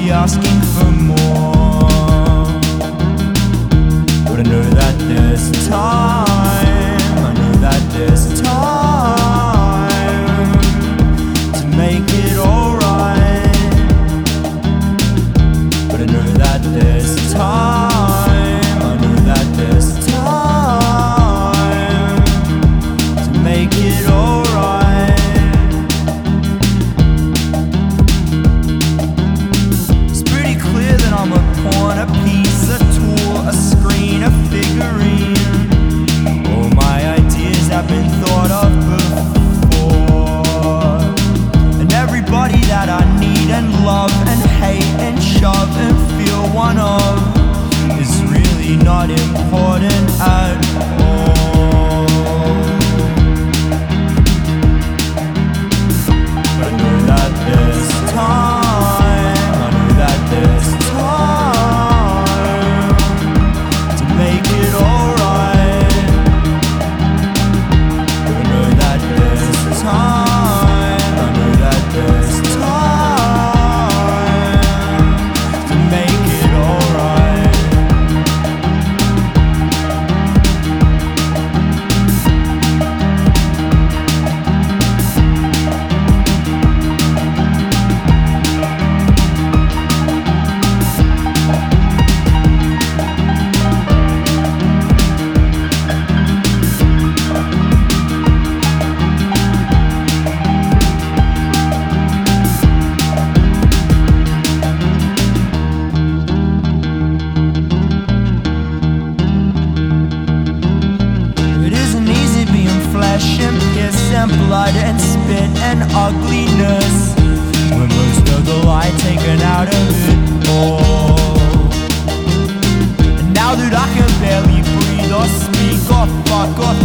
be asking for more. But I know that there's time, I know that there's time to make it alright. But I know that there's time, I know that there's time to make it alright. It's pretty clear that I'm a pawn, a piece, a tool, a screen, a figurine. All my ideas have been thought of before, and everybody that I need and love and hate and shove and feel one of is really not important at all. But I know that there's time, I know that there's time to make it alright. But I know that there's time, I know that there's time to make it alright. It isn't easy being flesh and piss and blood and spit and ugliness, when most of the light taken out of it all. And now that I can barely breathe or speak or fuck or